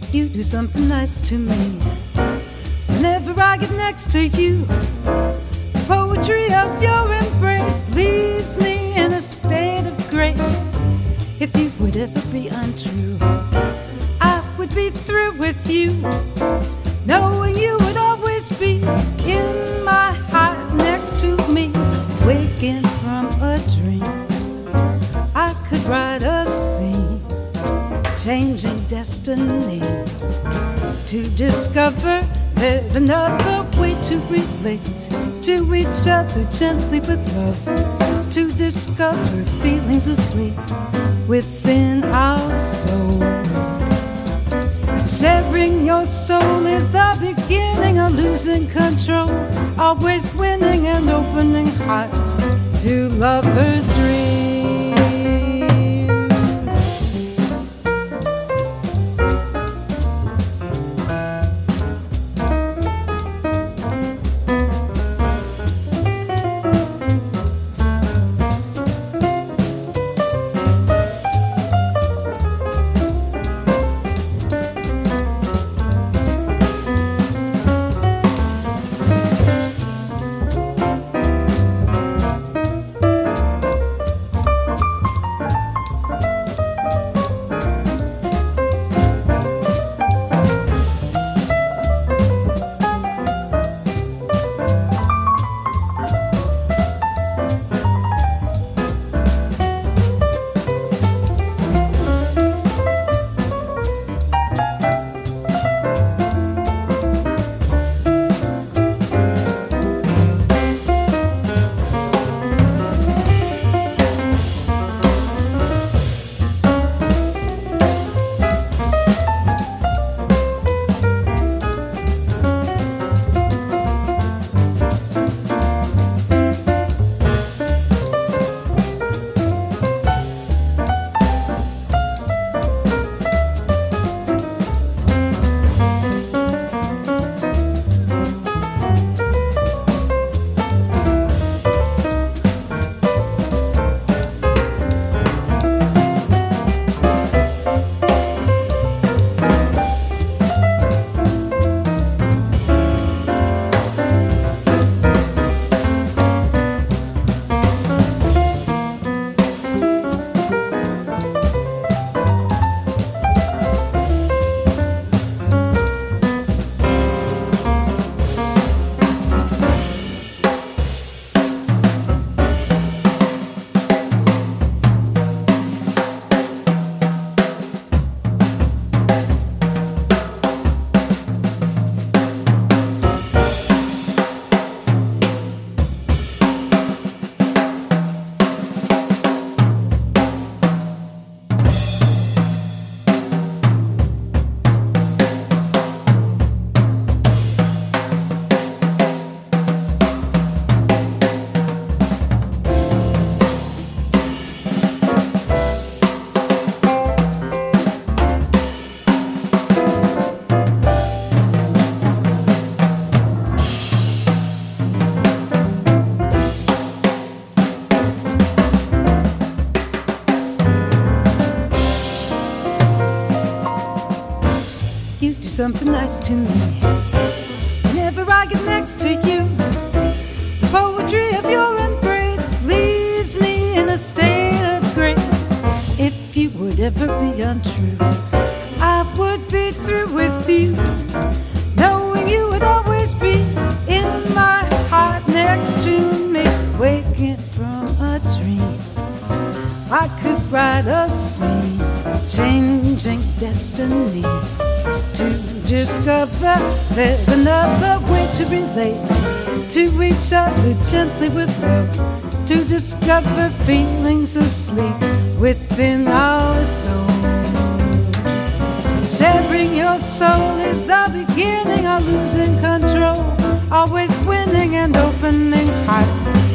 You do something nice to me. Whenever I get next to you, the poetry of your embrace leaves me in a state of grace. If you would ever be untrue, I would be through with you, knowing you would always be in my heart next to me, waking from a dream. I could write a scene, changing destiny, to discover there's another way to relate to each other gently with love, to discover feelings asleep within our soul. Sharing your soul is the beginning of losing control, always winning and opening hearts to lovers' dreams. Something nice to me. Whenever I get next to you, the poetry of your embrace leaves me in a state of grace. If you would ever be untrue, I would be through with you, knowing you would always be in my heart next to me, waking from a dream. I could write a scene, changing destiny, to discover there's another way to relate to each other gently with love, to discover feelings asleep within our soul. Sharing your soul is the beginning of losing control, always winning and opening hearts